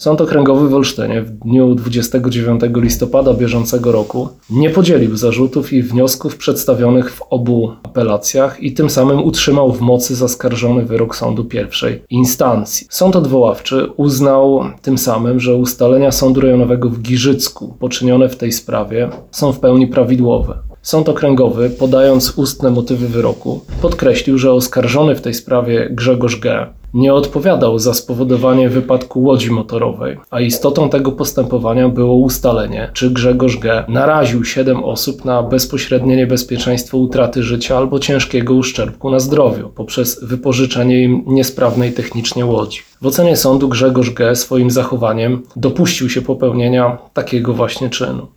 Sąd Okręgowy w Olsztynie w dniu 29 listopada bieżącego roku nie podzielił zarzutów i wniosków przedstawionych w obu apelacjach i tym samym utrzymał w mocy zaskarżony wyrok sądu pierwszej instancji. Sąd odwoławczy uznał tym samym, że ustalenia Sądu Rejonowego w Giżycku poczynione w tej sprawie są w pełni prawidłowe. Sąd Okręgowy, podając ustne motywy wyroku, podkreślił, że oskarżony w tej sprawie Grzegorz G. nie odpowiadał za spowodowanie wypadku łodzi motorowej, a istotą tego postępowania było ustalenie, czy Grzegorz G. naraził 7 osób na bezpośrednie niebezpieczeństwo utraty życia albo ciężkiego uszczerbku na zdrowiu poprzez wypożyczenie im niesprawnej technicznie łodzi. W ocenie sądu Grzegorz G. swoim zachowaniem dopuścił się popełnienia takiego właśnie czynu.